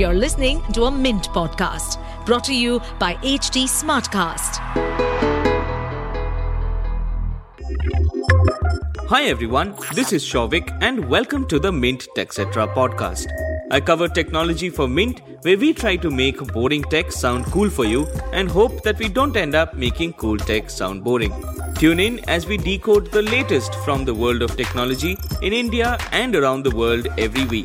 You're listening to a Mint podcast brought to you by HT Smartcast. Hi everyone, this is Shovik and welcome to the Mint TechCetra podcast. I cover technology for Mint, where we try to make boring tech sound cool for you and hope that we don't end up making cool tech sound boring. Tune in as we decode the latest from the world of technology in India and around the world every week.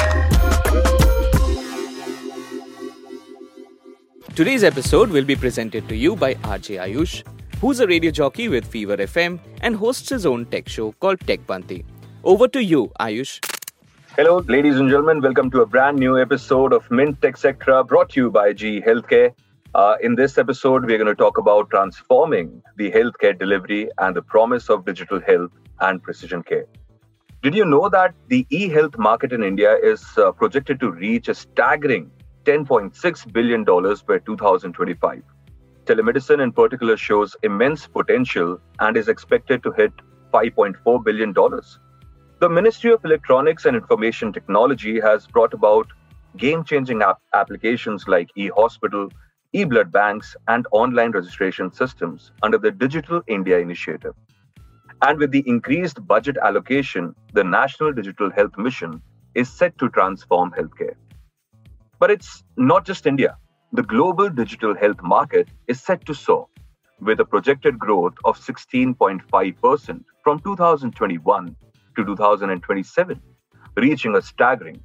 Today's episode will be presented to you by RJ Ayush, who's a radio jockey with Fever FM and hosts his own tech show called TechPanti. Over to you, Ayush. Hello, ladies and gentlemen. Welcome to a brand new episode of Mint TechCetra brought to you by GE Healthcare. In this episode, we're going to talk about transforming the healthcare delivery and the promise of digital health and precision care. Did you know that the e-health market in India is projected to reach a staggering $10.6 billion by 2025? Telemedicine in particular shows immense potential and is expected to hit $5.4 billion. The Ministry of Electronics and Information Technology has brought about game-changing applications like e-hospital, e-blood banks, and online registration systems under the Digital India Initiative. And with the increased budget allocation, the National Digital Health Mission is set to transform healthcare. But it's not just India. The global digital health market is set to soar, with a projected growth of 16.5% from 2021 to 2027, reaching a staggering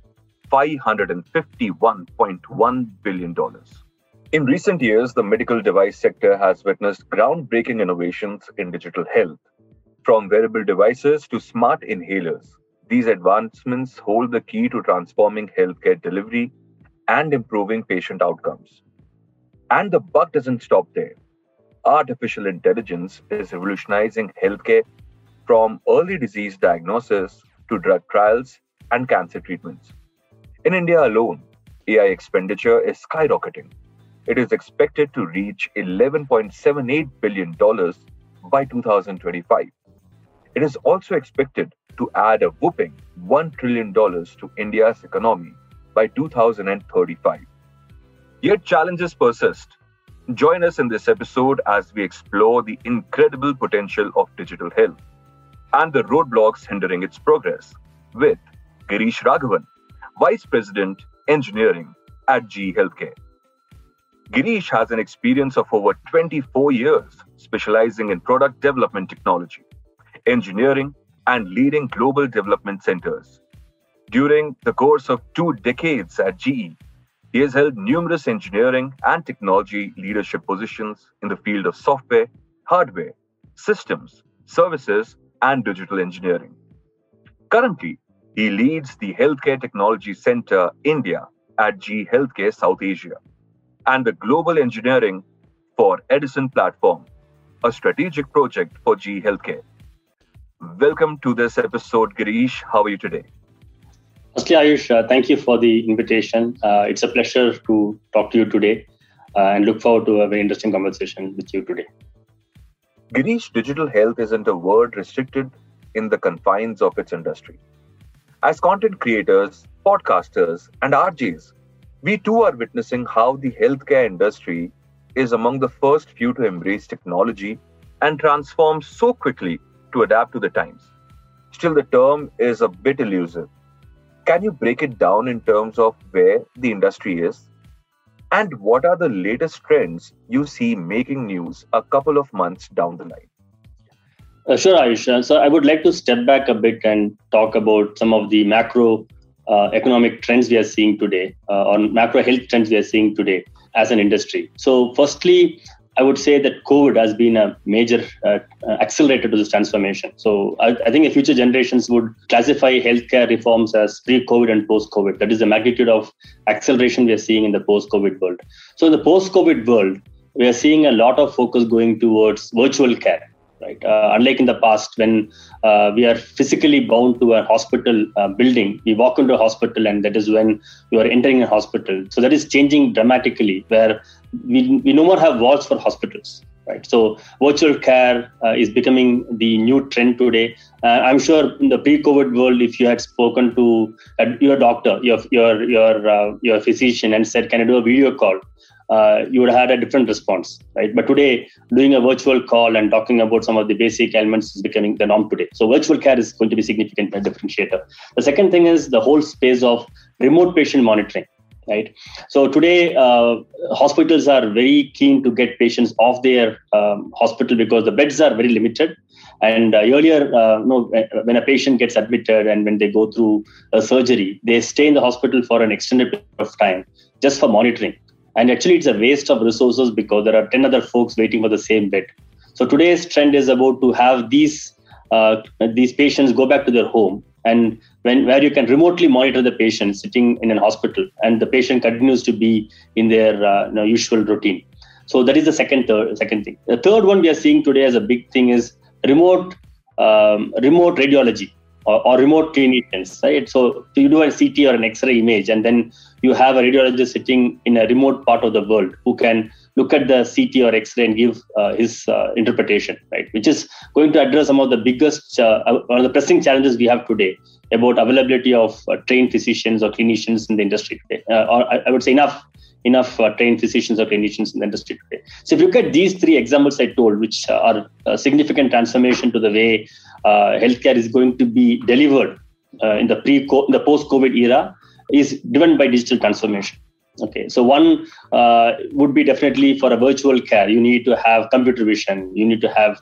$551.1 billion. In recent years, the medical device sector has witnessed groundbreaking innovations in digital health. From wearable devices to smart inhalers, these advancements hold the key to transforming healthcare delivery and improving patient outcomes. And the buck doesn't stop there. Artificial intelligence is revolutionizing healthcare from early disease diagnosis to drug trials and cancer treatments. In India alone, AI expenditure is skyrocketing. It is expected to reach $11.78 billion by 2025. It is also expected to add a whopping $1 trillion to India's economy by 2035. Yet challenges persist. Join us in this episode as we explore the incredible potential of digital health and the roadblocks hindering its progress with Girish Raghavan, Vice President, Engineering at GE Healthcare. Girish has an experience of over 24 years specializing in product development technology, engineering, and leading global development centers. During the course of 2 decades at GE, he has held numerous engineering and technology leadership positions in the field of software, hardware, systems, services, and digital engineering. Currently, he leads the Healthcare Technology Center India at GE Healthcare South Asia and the Global Engineering for Edison Platform, a strategic project for GE Healthcare. Welcome to this episode, Girish. How are you today? Firstly, Ayush, thank you for the invitation. It's a pleasure to talk to you today and look forward to a very interesting conversation with you today. Girish, digital health isn't a word restricted in the confines of its industry. As content creators, podcasters, and RJs, we too are witnessing how the healthcare industry is among the first few to embrace technology and transform so quickly to adapt to the times. Still, the term is a bit elusive. Can you break it down in terms of where the industry is? And what are the latest trends you see making news a couple of months down the line? Sure, Ayush. So I would like to step back a bit and talk about some of the macro economic trends we are seeing today, or macro health trends we are seeing today as an industry. So firstly, I would say that COVID has been a major accelerator to this transformation. So I think the future generations would classify healthcare reforms as pre-COVID and post-COVID. That is the magnitude of acceleration we are seeing in the post-COVID world. So in the post-COVID world, we are seeing a lot of focus going towards virtual care. Right. Unlike in the past, when we are physically bound to a hospital building, we walk into a hospital and that is when you are entering a hospital. So that is changing dramatically, where we no more have walls for hospitals. right? So virtual care is becoming the new trend today. I'm sure in the pre-COVID world, if you had spoken to your doctor, your physician, and said, "Can I do a video call?" You would have had a different response, right? But today, doing a virtual call and talking about some of the basic elements is becoming the norm today. So virtual care is going to be significant differentiator. The second thing is the whole space of remote patient monitoring, right? So today, hospitals are very keen to get patients off their hospital because the beds are very limited. And earlier, when a patient gets admitted and when they go through a surgery, they stay in the hospital for an extended period of time just for monitoring. And actually, it's a waste of resources because there are 10 other folks waiting for the same bed. So today's trend is about to have these patients go back to their home, and where you can remotely monitor the patient sitting in an hospital, and the patient continues to be in their usual routine. So that is the second thing. The third one we are seeing today as a big thing is remote radiology or remote clinicians, right? So you do a CT or an X-ray image, and then you have a radiologist sitting in a remote part of the world who can look at the CT or X-ray and give his interpretation, right? Which is going to address some of the biggest, one of the pressing challenges we have today about availability of trained physicians or clinicians in the industry today. Or I would say enough trained physicians or clinicians in the industry today. So if you look at these three examples I told, which are a significant transformation to the way healthcare is going to be delivered in the post-COVID era, is driven by digital transformation. Okay, so one would be definitely for a virtual care, you need to have computer vision, you need to have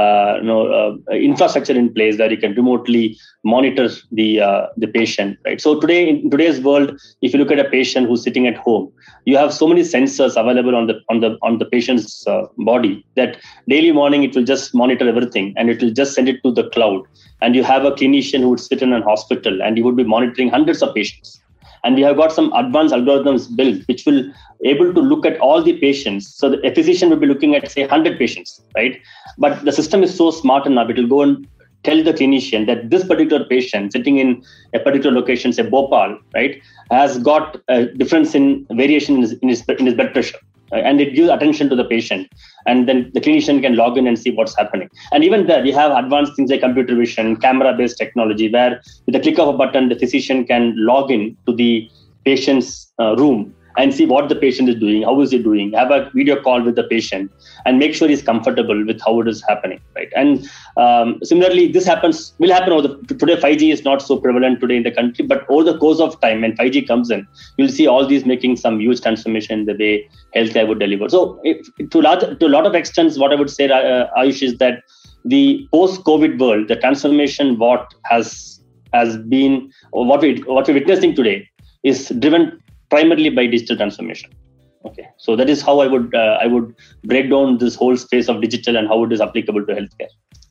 infrastructure in place where you can remotely monitor the patient, right? So today, in today's world, if you look at a patient who's sitting at home, you have so many sensors available on the patient's body that daily morning it will just monitor everything and it will just send it to the cloud. And you have a clinician who would sit in a hospital and he would be monitoring hundreds of patients. And we have got some advanced algorithms built which will able to look at all the patients. So a physician will be looking at, say, 100 patients, right? But the system is so smart enough, it will go and tell the clinician that this particular patient sitting in a particular location, say Bhopal, right, has got a difference in variation in his blood pressure. And it gives attention to the patient. And then the clinician can log in and see what's happening. And even there, we have advanced things like computer vision, camera-based technology, where with the click of a button, the physician can log in to the patient's room and see what the patient is doing, how is he doing, have a video call with the patient, and make sure he's comfortable with how it is happening, right? And similarly, this will happen today. 5G is not so prevalent today in the country, but over the course of time, when 5G comes in, you'll see all these making some huge transformation in the way healthcare would deliver. So to a lot of extents, what I would say, Ayush, is that the post-COVID world, the transformation what has been, or what we're witnessing today, is driven primarily by digital transformation. Okay, so that is how I would break down this whole space of digital and how it is applicable to healthcare.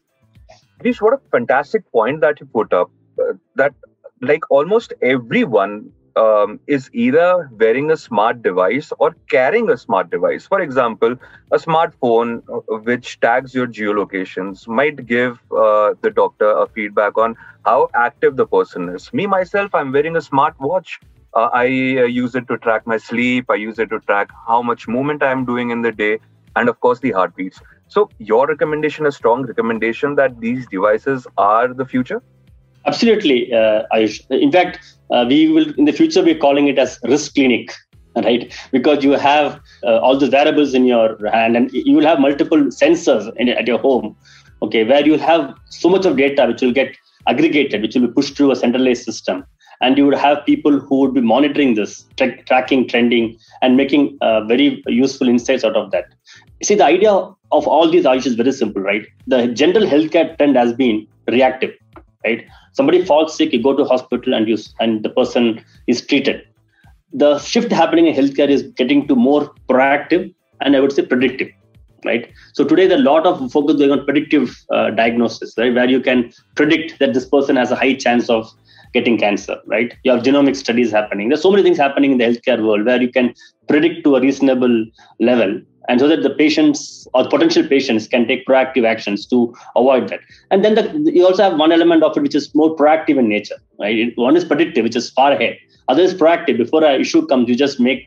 Girish, what a fantastic point that you put up. That like almost everyone is either wearing a smart device or carrying a smart device. For example, a smartphone which tags your geolocations might give the doctor a feedback on how active the person is. Me, myself, I'm wearing a smart watch. I use it to track my sleep. I use it to track how much movement I'm doing in the day, and of course the heartbeats. So your recommendation, a strong recommendation that these devices are the future? Absolutely, Ayush. In fact, we will in the future be calling it as risk clinic, right? Because you have all the wearables in your hand, and you will have multiple sensors at your home. Okay, where you have so much of data which will get aggregated, which will be pushed through a centralized system. And you would have people who would be monitoring this, tracking, trending, and making very useful insights out of that. See, the idea of all these is very simple, right? The general healthcare trend has been reactive, right? Somebody falls sick, you go to hospital and the person is treated. The shift happening in healthcare is getting to more proactive and I would say predictive, right? So today, there's a lot of focus going on predictive diagnosis, right? Where you can predict that this person has a high chance of getting cancer, right? You have genomic studies happening. There's so many things happening in the healthcare world where you can predict to a reasonable level and so that the patients or potential patients can take proactive actions to avoid that. And then you also have one element of it which is more proactive in nature, right? One is predictive, which is far ahead. Other is proactive. Before an issue comes, you just make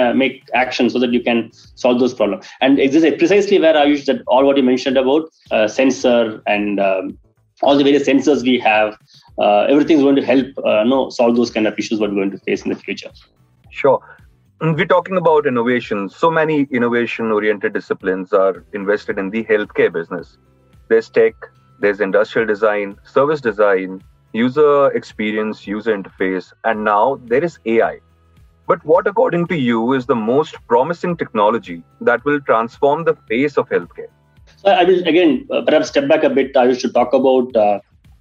action so that you can solve those problems. And this is precisely where I use that all what you mentioned about sensor and all the various sensors we have. Everything is going to help solve those kind of issues we're going to face in the future. Sure. We're talking about innovation. So many innovation-oriented disciplines are invested in the healthcare business. There's tech, there's industrial design, service design, user experience, user interface, and now there is AI. But what, according to you, is the most promising technology that will transform the face of healthcare? So I will, again, perhaps step back a bit. I should talk about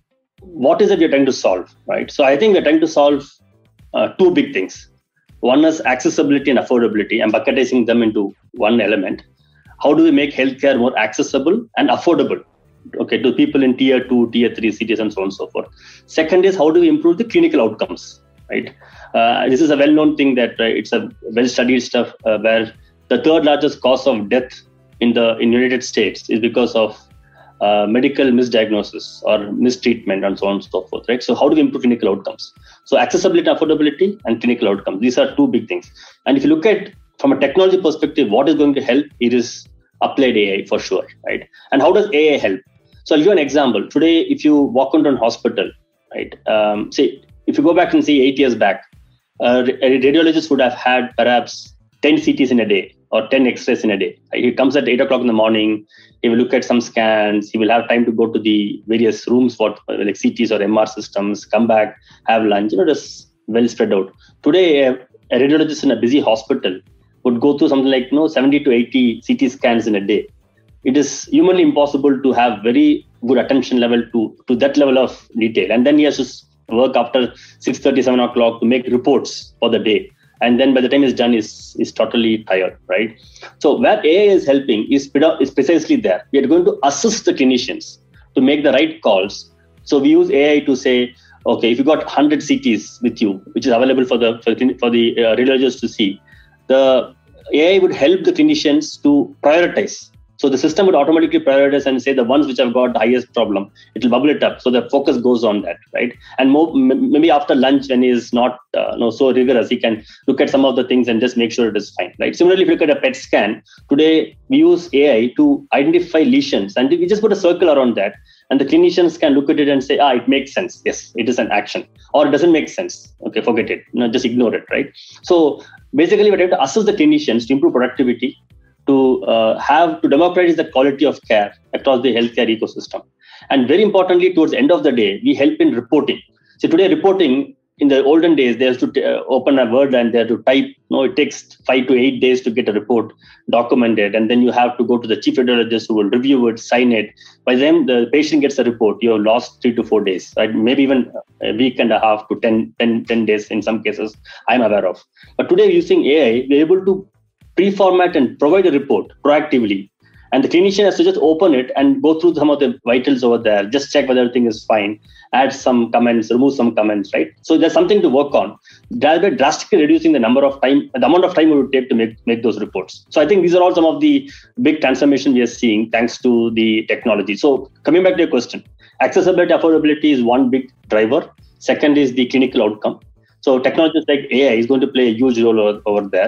what is it we're trying to solve, right? So I think we're trying to solve two big things. One is accessibility and affordability. I'm bucketizing them into one element. How do we make healthcare more accessible and affordable, okay, to people in tier 2, tier 3 cities and so on and so forth. Second is how do we improve the clinical outcomes, right? This is a well-known thing that it's a well-studied stuff where the third largest cause of death in the United States is because of medical misdiagnosis or mistreatment and so on and so forth, right? So how do we improve clinical outcomes? So accessibility, affordability, and clinical outcomes. These are two big things. And if you look at from a technology perspective, what is going to help? It is applied AI for sure, right? And how does AI help? So I'll give you an example. Today, if you walk into a hospital, right? Say, if you go back and see 8 years back, a radiologist would have had perhaps 10 CTs in a day or 10 X-rays in a day. He comes at 8 o'clock in the morning. He will look at some scans. He will have time to go to the various rooms for like CTs or MR systems, come back, have lunch, just well spread out. Today, a radiologist in a busy hospital would go through something like 70 to 80 CT scans in a day. It is humanly impossible to have very good attention level to that level of detail. And then he has to work after 6:30, 7 o'clock to make reports for the day. And then by the time it's done, is totally tired, right? So where AI is helping is precisely there. We are going to assist the clinicians to make the right calls. So we use AI to say, okay, if you got 100 CTs with you, which is available for the radiologists to see, the AI would help the clinicians to prioritize. So the system would automatically prioritize and say the ones which have got the highest problem, it will bubble it up. So the focus goes on that, right? And maybe after lunch, when he is not so rigorous, he can look at some of the things and just make sure it is fine, right? Similarly, if you look at a PET scan, today we use AI to identify lesions and we just put a circle around that. And the clinicians can look at it and say, it makes sense. Yes, it is an action. Or it doesn't make sense. Okay, forget it. Just ignore it, right? So basically, we're trying to assist the clinicians to improve productivity, to democratize the quality of care across the healthcare ecosystem. And very importantly, towards the end of the day, we help in reporting. So today, reporting, in the olden days, they have to open a Word and they have to type. It takes 5 to 8 days to get a report documented. And then you have to go to the chief radiologist who will review it, sign it. By the time the patient gets a report, you have lost 3 to 4 days, right? Maybe even a week and a half to 10 days in some cases, I'm aware of. But today, using AI, we're able to pre-format and provide a report proactively. And the clinician has to just open it and go through some of the vitals over there, just check whether everything is fine, add some comments, remove some comments, right? So there's something to work on, drastically reducing the amount of time it would take to make those reports. So I think these are all some of the big transformation we are seeing thanks to the technology. So coming back to your question, accessibility, affordability is one big driver. Second is the clinical outcome. So technologies like AI is going to play a huge role over there.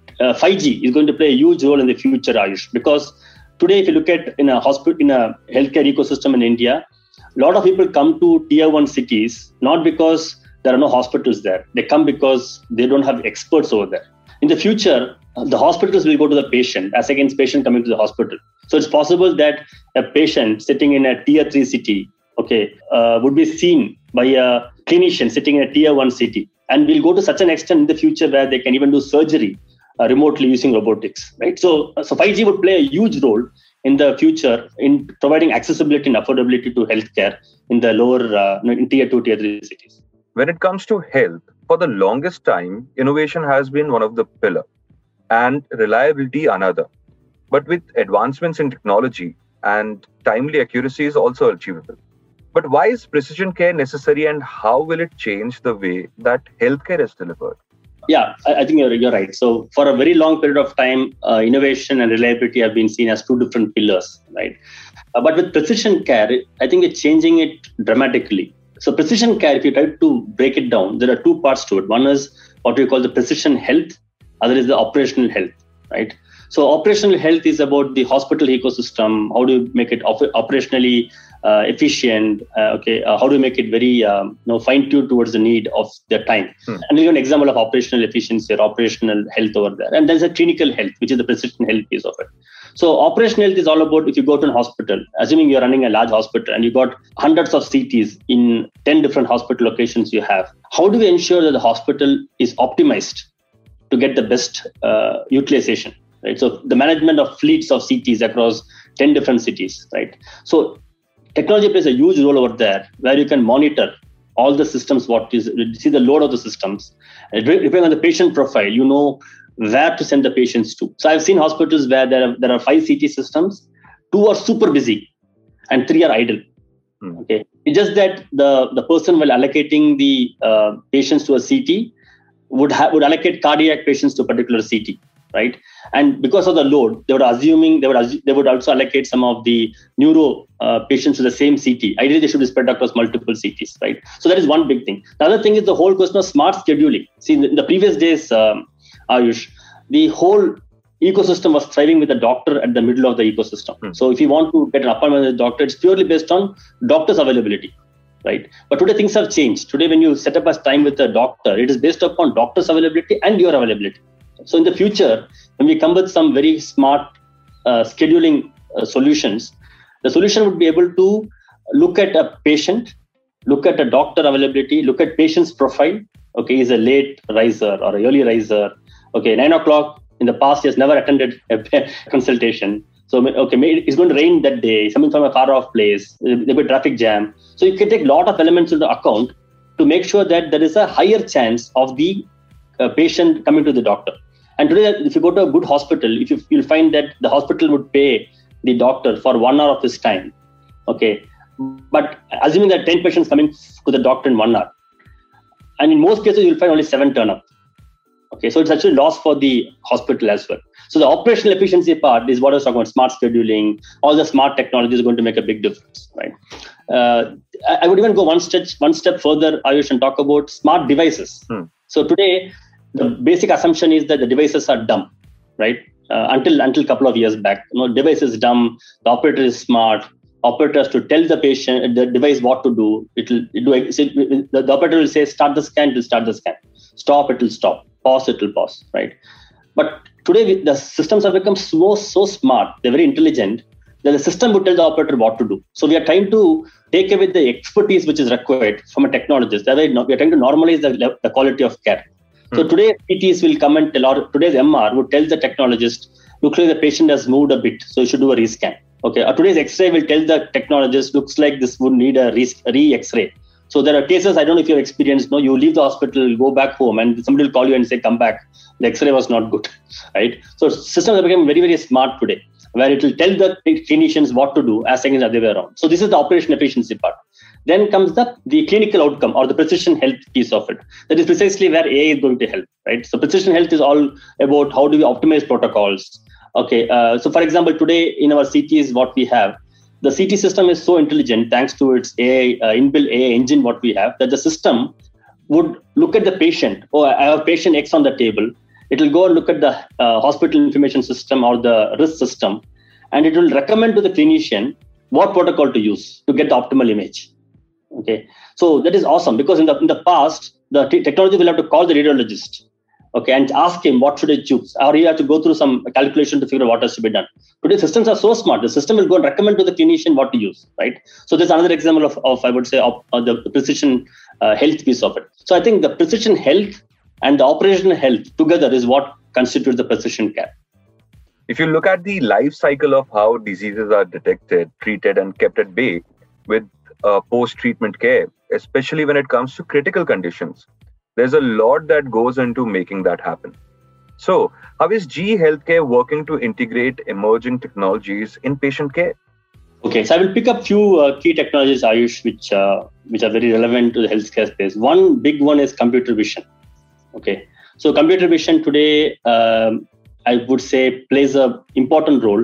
5G is going to play a huge role in the future, Ayush, because today, if you look at in a healthcare ecosystem in India, a lot of people come to tier 1 cities, not because there are no hospitals there. They come because they don't have experts over there. In the future, the hospitals will go to the patient as against patient coming to the hospital. So it's possible that a patient sitting in a tier 3 city, would be seen by a clinician sitting in a tier 1 city. And we'll go to such an extent in the future where they can even do surgery remotely using robotics, right? So 5G would play a huge role in the future in providing accessibility and affordability to healthcare in the lower, in tier 2, tier 3 cities. When it comes to health, for the longest time, innovation has been one of the pillars and reliability another. But with advancements in technology and timely accuracy is also achievable. But why is precision care necessary and how will it change the way that healthcare is delivered? Yeah, I think you're right. So for a very long period of time, innovation and reliability have been seen as two different pillars, right? But with precision care, I think it's changing it dramatically. So precision care, if you try to break it down, there are two parts to it. One is what we call the precision health. Other is the operational health, right? So operational health is about the hospital ecosystem. How do you make it operationally efficient? How do you make it very fine-tuned towards the need of the time? And I'll give an example of operational efficiency or operational health over there. And there's a clinical health, which is the precision health piece of it. So operational health is all about if you go to a hospital, assuming you're running a large hospital and you got hundreds of CTs in 10 different hospital locations you have. How do we ensure that the hospital is optimized to get the best utilization? Right. So the management of fleets of CTs across 10 different cities, right? So technology plays a huge role over there where you can monitor all the systems, see the load of the systems. Depending on the patient profile, you know where to send the patients to. So I've seen hospitals where there are 5 CT systems, 2 are super busy and 3 are idle. Okay. It's just that the person while allocating the patients to a CT would allocate cardiac patients to a particular CT. Right, and because of the load, they would also allocate some of the neuro patients to the same CT. Ideally, they should be spread across multiple CTs. Right, so that is one big thing. The other thing is the whole question of smart scheduling. See, in the previous days, Ayush, the whole ecosystem was thriving with the doctor at the middle of the ecosystem. So if you want to get an appointment with a doctor, it's purely based on doctor's availability. Right, but today things have changed. Today, when you set up a time with a doctor, it is based upon doctor's availability and your availability. So in the future, when we come with some very smart scheduling solutions, the solution would be able to look at a patient, look at a doctor availability, look at patient's profile. Okay, is a late riser or an early riser. Okay, 9 o'clock in the past, he has never attended a consultation. So, it's going to rain that day, he's coming from a far off place, there'll be a traffic jam. So you can take a lot of elements into account to make sure that there is a higher chance of the patient coming to the doctor. And today, if you go to a good hospital, you'll find that the hospital would pay the doctor for 1 hour of his time. Okay, but assuming that 10 patients coming to the doctor in 1 hour, and in most cases, you'll find only 7 turn up. Okay, so it's actually loss for the hospital as well. So the operational efficiency part is what I was talking about: smart scheduling. All the smart technologies are going to make a big difference, right? I would even go one step further, Ayush, and talk about smart devices. So today, the basic assumption is that the devices are dumb, right? Until a couple of years back, device is dumb. The operator is smart. Operator has to tell the patient, the device, what to do. The operator will say, start the scan, it will start the scan. Stop, it will stop. Pause, it will pause, right? But today, the systems have become so smart. They're very intelligent that the system would tell the operator what to do. So we are trying to take away the expertise which is required from a technologist. That way, we are trying to normalize the quality of care. So today, PTs will come and tell, or today's MR would tell the technologist, looks like the patient has moved a bit, so you should do a rescan. Okay, or today's X-ray will tell the technologist, looks like this would need a re-X-ray. So there are cases, I don't know if you've experienced, you leave the hospital, go back home, and somebody will call you and say, come back, the X-ray was not good, right? So systems are becoming very, very smart today, where it will tell the clinicians what to do as against the other way around. So this is the operation efficiency part. Then comes the clinical outcome or the precision health piece of it. That is precisely where AI is going to help, right? So precision health is all about how do we optimize protocols. Okay, so for example, today in our CTs, what we have, the CT system is so intelligent thanks to its AI, inbuilt AI engine, what we have, that the system would look at the patient. Oh, I have patient X on the table. It will go and look at the hospital information system or the risk system, and it will recommend to the clinician what protocol to use to get the optimal image. Okay, so that is awesome because in the past, the technology will have to call the radiologist, okay, and ask him what should I choose, or he have to go through some calculation to figure out what has to be done. Today, systems are so smart; the system will go and recommend to the clinician what to use, right? So there's another example of I would say the precision health piece of it. So I think the precision health and the operational health together is what constitutes the precision care. If you look at the life cycle of how diseases are detected, treated, and kept at bay with post-treatment care, especially when it comes to critical conditions, there's a lot that goes into making that happen. So, how is GE Healthcare working to integrate emerging technologies in patient care? Okay, so I will pick up few key technologies, Ayush, which are very relevant to the healthcare space. One big one is computer vision. Okay, So computer vision today, I would say, plays an important role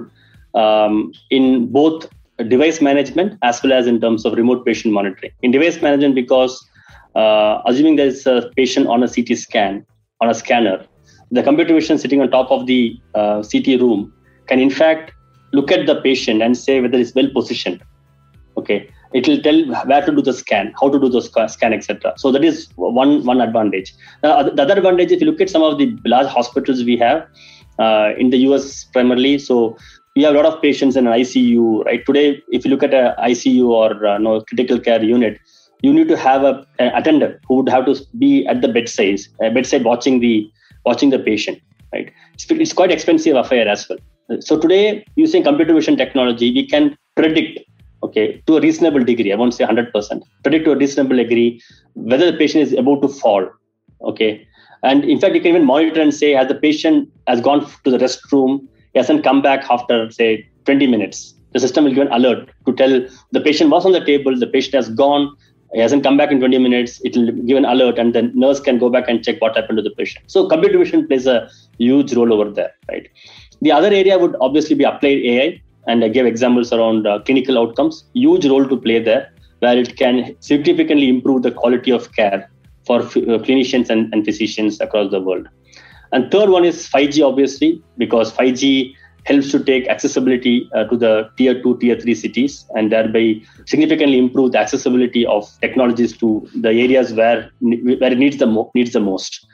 in both device management as well as in terms of remote patient monitoring. In device management, because assuming there is a patient on a CT scan, on a scanner, the computer vision sitting on top of the CT room can in fact look at the patient and say whether it's well positioned. Okay, it will tell where to do the scan, how to do the scan, etc. So that is one advantage. The other advantage, if you look at some of the large hospitals we have in the US primarily, so we have a lot of patients in an ICU, right? Today, if you look at an ICU or critical care unit, you need to have an attendant who would have to be at the bedside watching the patient, right? It's quite expensive affair as well. So today, using computer vision technology, we can predict, okay, to a reasonable degree, I won't say 100%, predict to a reasonable degree whether the patient is about to fall, okay? And in fact, you can even monitor and say, as the patient has gone to the restroom, he hasn't come back after, say, 20 minutes. The system will give an alert to tell the patient was on the table, the patient has gone, he hasn't come back in 20 minutes, it will give an alert and then nurse can go back and check what happened to the patient. So computer vision plays a huge role over there, right? The other area would obviously be applied AI, and I gave examples around clinical outcomes, huge role to play there, where it can significantly improve the quality of care for clinicians and physicians across the world. And third one is 5G, obviously, because 5G helps to take accessibility to the tier 2, tier 3 cities, and thereby significantly improve the accessibility of technologies to the areas where it needs the most.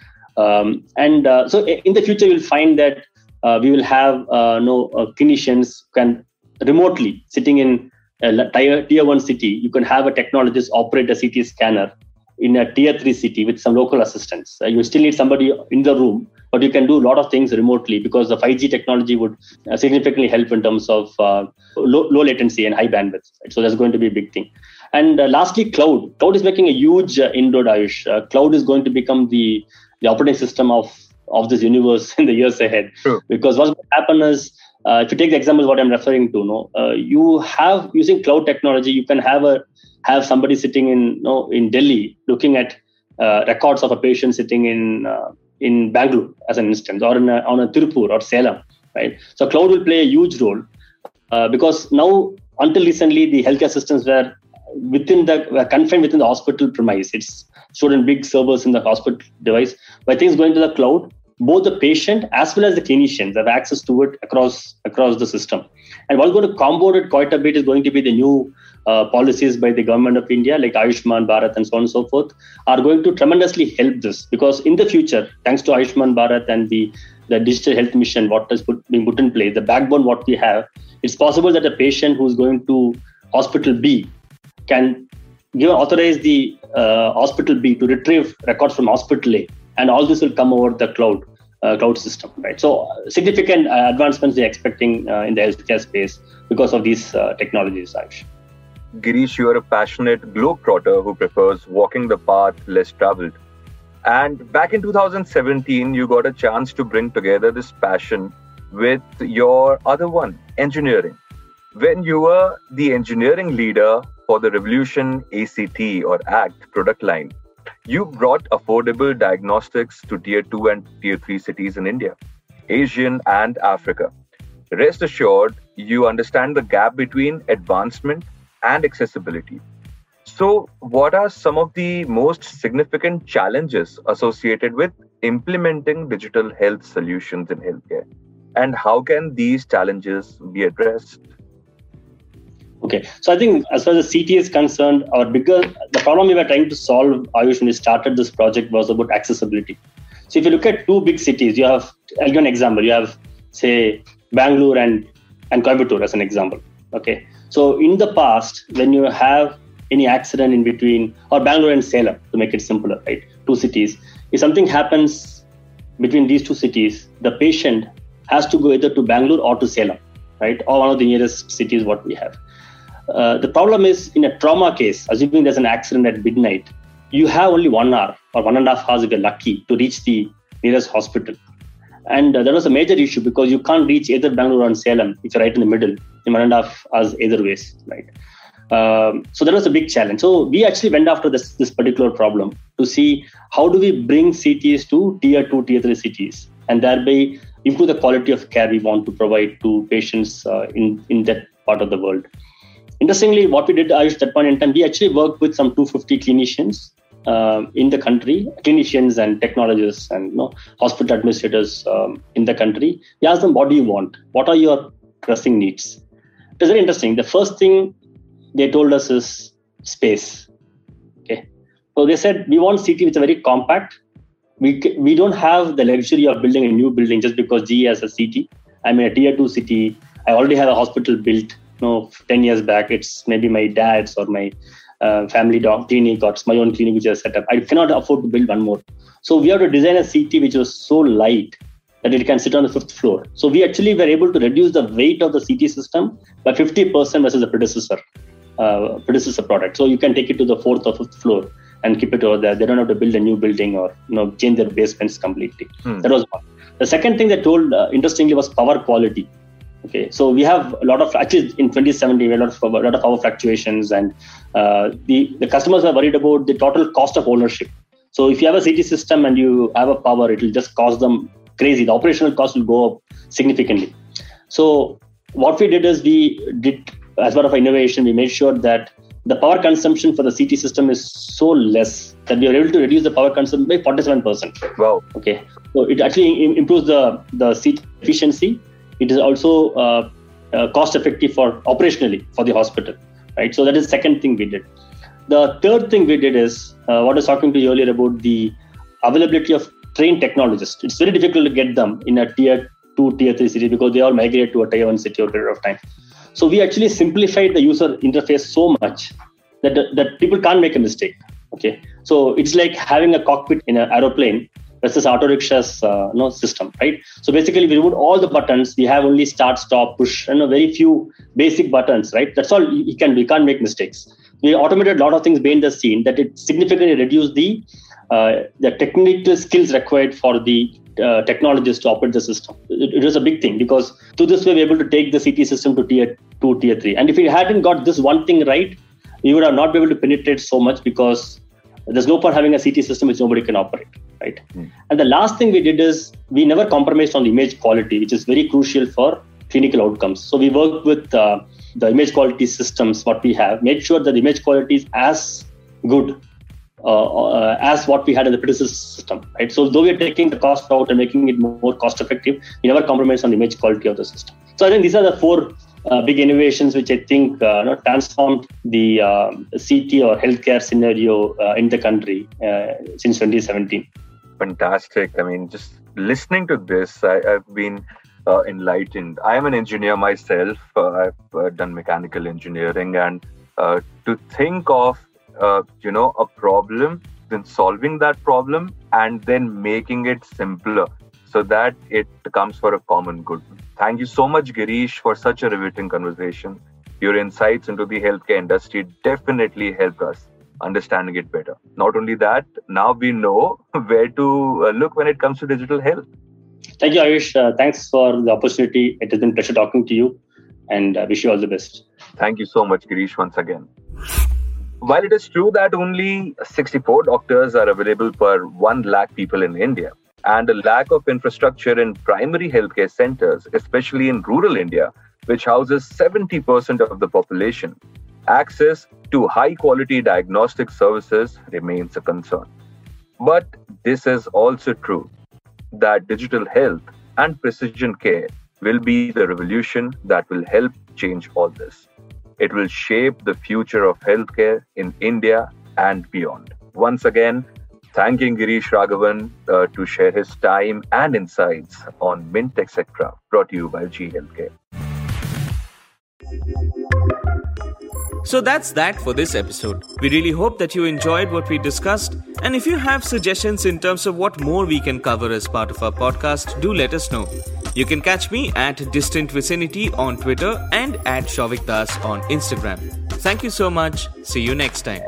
So in the future, you'll find that we will have clinicians can remotely sitting in a tier 1 city. You can have a technologist operate a CT scanner in a tier 3 city with some local assistance. You still need somebody in the room, but you can do a lot of things remotely because the 5G technology would significantly help in terms of low latency and high bandwidth. Right? So that's going to be a big thing. And lastly, cloud. Cloud is making a huge inroad, Ayush. Cloud is going to become the operating system of this universe in the years ahead. Sure. Because what's going to happen is, if you take the example of what I'm referring to, you have, using cloud technology, you can have somebody sitting in Delhi looking at records of a patient sitting in Bangalore, as an instance, or on a Tirupur or Salem, right? So cloud will play a huge role because now, until recently, the healthcare systems were confined within the hospital premise. It's stored in big servers in the hospital device. By things going to the cloud, both the patient as well as the clinicians have access to it across the system. And what's going to compound it quite a bit is going to be the new policies by the government of India, like Ayushman Bharat and so on and so forth, are going to tremendously help this. Because in the future, thanks to Ayushman Bharat and the digital health mission, what has been put in place, the backbone what we have, it's possible that a patient who's going to hospital B can authorize the hospital B to retrieve records from hospital A, and all this will come over the cloud system, right? So significant advancements they're expecting in the healthcare space because of these technologies, Ayush. Girish, you are a passionate globetrotter who prefers walking the path less traveled. And back in 2017, you got a chance to bring together this passion with your other one, engineering. When you were the engineering leader for the Revolution ACT or ACT product line, you brought affordable diagnostics to tier 2 and tier 3 cities in India, Asian and Africa. Rest assured, you understand the gap between advancement and accessibility. So, what are some of the most significant challenges associated with implementing digital health solutions in healthcare? And how can these challenges be addressed? Okay, so I think as far as the CT is concerned, the problem we were trying to solve, Ayush, when we started this project was about accessibility. So if you look at two big cities, I'll give an example. You have, say, Bangalore and Coimbatore as an example. Okay, so in the past, when you have any accident in between, or Bangalore and Salem, to make it simpler, right? Two cities. If something happens between these two cities, the patient has to go either to Bangalore or to Salem, right? Or one of the nearest cities what we have. The problem is, in a trauma case, assuming there's an accident at midnight, you have only 1 hour or 1.5 hours if you're lucky to reach the nearest hospital. And that was a major issue because you can't reach either Bangalore or Salem if you're right in the middle in 1.5 hours either ways, right? So that was a big challenge. So we actually went after this particular problem to see how do we bring CTs to tier 2, tier 3 cities, and thereby improve the quality of care we want to provide to patients in that part of the world. Interestingly, what we did at that point in time, we actually worked with some 250 clinicians in the country, clinicians and technologists and hospital administrators in the country. We asked them, what do you want? What are your pressing needs? It was very interesting. The first thing they told us is space. Okay, so they said, we want city which is very compact. We don't have the luxury of building a new building just because GE has a city. I'm in a tier 2 city. I already have a hospital built 10 years back. It's maybe my dad's or my family clinic, or it's my own clinic which I set up. I cannot afford to build one more. So we have to design a city which was so light that it can sit on the 5th floor. So we actually were able to reduce the weight of the CT system by 50% versus the predecessor product. So you can take it to the 4th or 5th floor and keep it over there. They don't have to build a new building or change their basements completely. That was one. The second thing they told, interestingly, was power quality. Okay, so we have a lot of, actually in 2017, we had a lot of power fluctuations, and the customers are worried about the total cost of ownership. So if you have a CT system and you have a power, it will just cost them crazy. The operational cost will go up significantly. So what we did is as part of innovation, we made sure that the power consumption for the CT system is so less that we are able to reduce the power consumption by 47%. Wow. Okay, so it actually improves the CT efficiency. It is also cost effective operationally for the hospital, right? So that is the second thing we did. The third thing we did is what I was talking to you earlier about the availability of trained technologists. It's very difficult to get them in a tier 2, tier 3 city because they all migrate to a tier 1 city over a period of time. So we actually simplified the user interface so much that people can't make a mistake. Okay, so it's like having a cockpit in an aeroplane versus auto rickshaws system, right? So basically, we remove all the buttons. We have only start, stop, push, and very few basic buttons, right? That's all you can do. You can't make mistakes. We automated a lot of things behind the scene that it significantly reduced the technical skills required for the technologists to operate the system. It was a big thing because through this way, we're able to take the CT system to tier 2, tier 3. And if we hadn't got this one thing right, we would have not been able to penetrate so much because there's no point having a CT system which nobody can operate, right? And the last thing we did is we never compromised on the image quality, which is very crucial for clinical outcomes. So we worked with the image quality systems, what we have, made sure that the image quality is as good as what we had in the predecessor system, right? So though we are taking the cost out and making it more cost effective, we never compromise on the image quality of the system. So I think these are the 4 big innovations which I think transformed the CT or healthcare scenario in the country since 2017. Fantastic. I mean, just listening to this, I've been enlightened. I am an engineer myself. I've done mechanical engineering, and to think of a problem, then solving that problem, and then making it simpler so that it comes for a common good. Thank you so much, Girish, for such a riveting conversation. Your insights into the healthcare industry definitely helped us understanding it better. Not only that, now we know where to look when it comes to digital health. Thank you, Ayush. Thanks for the opportunity. It has been a pleasure talking to you, and wish you all the best. Thank you so much, Girish, once again. While it is true that only 64 doctors are available per 1 lakh people in India, and a lack of infrastructure in primary healthcare centers, especially in rural India, which houses 70% of the population, access to high-quality diagnostic services remains a concern. But this is also true that digital health and precision care will be the revolution that will help change all this. It will shape the future of healthcare in India and beyond. Once again, thanking Girish Raghavan to share his time and insights on Mint Etc., brought to you by GE Healthcare. So that's that for this episode. We really hope that you enjoyed what we discussed. And if you have suggestions in terms of what more we can cover as part of our podcast, do let us know. You can catch me at Distant Vicinity on Twitter and at Shouvik Das on Instagram. Thank you so much. See you next time.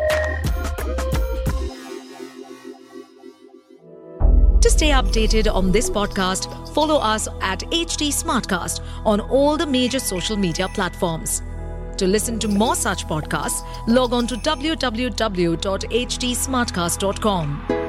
To stay updated on this podcast, follow us at HT Smartcast on all the major social media platforms. To listen to more such podcasts, log on to www.htsmartcast.com.